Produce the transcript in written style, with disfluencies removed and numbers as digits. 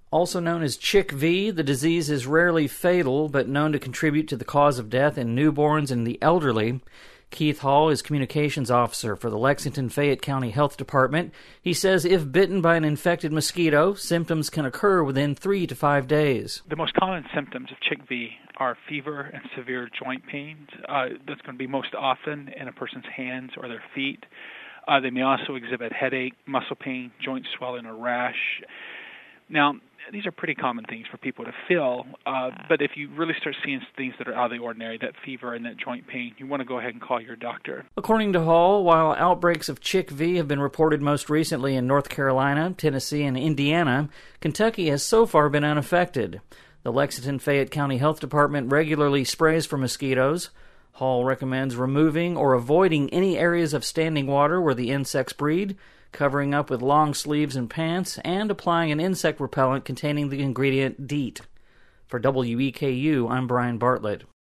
Also known as CHIKV, the disease is rarely fatal, but known to contribute to the cause of death in newborns and the elderly. Keith Hall is communications officer for the Lexington-Fayette County Health Department. He says if bitten by an infected mosquito, symptoms can occur within 3 to 5 days. The most common symptoms of CHIKV are fever and severe joint pains. That's going to be most often in a person's hands or their feet. They may also exhibit headache, muscle pain, joint swelling, or rash. Now, these are pretty common things for people to feel, but if you really start seeing things that are out of the ordinary, that fever and that joint pain, you want to go ahead and call your doctor. According to Hall, while outbreaks of CHIKV have been reported most recently in North Carolina, Tennessee, and Indiana, Kentucky has so far been unaffected. The Lexington-Fayette County Health Department regularly sprays for mosquitoes. Hall recommends removing or avoiding any areas of standing water where the insects breed, covering up with long sleeves and pants, and applying an insect repellent containing the ingredient DEET. For WEKU, I'm Brian Bartlett.